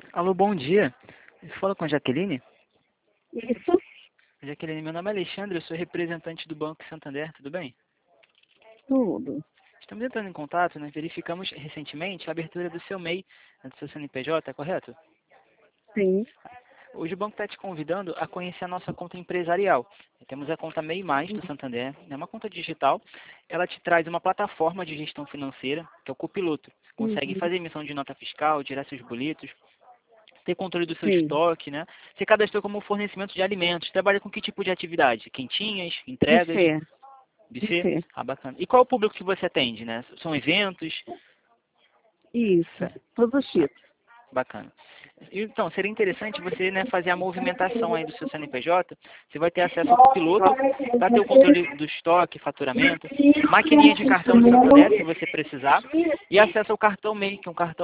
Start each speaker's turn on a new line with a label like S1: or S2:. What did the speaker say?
S1: Alô, bom dia. Você fala com a Jaqueline?
S2: Isso,
S1: Jaqueline, meu nome é Alexandre, eu sou representante do Banco Santander, tudo bem?
S2: tudo.
S1: Estamos entrando em contato, né? Verificamos recentemente a abertura do seu MEI, né, do seu CNPJ, correto?
S2: Sim.
S1: Hoje o banco está te convidando a conhecer a nossa conta empresarial. Temos a conta MEI Mais do Santander, é uma conta digital. Ela te traz uma plataforma de gestão financeira, que é o Copiloto. Você consegue
S2: Uhum.
S1: fazer emissão de nota fiscal, tirar seus boletos, ter controle do seu
S2: Sim.
S1: estoque, né? Você cadastrou como fornecimento de alimentos. Trabalha com que tipo de atividade? Quentinhas, entregas,
S2: Buffet.
S1: buffet?
S2: Buffet.
S1: Ah, bacana. E qual é o público que você atende, né? São eventos?
S2: Isso. Todos os
S1: Ah,
S2: tipos.
S1: bacana. Então, seria interessante você, né, fazer a movimentação aí do seu CNPJ. Você vai ter acesso ao copiloto, vai ter o controle do estoque, faturamento, maquininha de cartão do Santander, se você precisar, e acesso ao cartão MEI, que é um cartão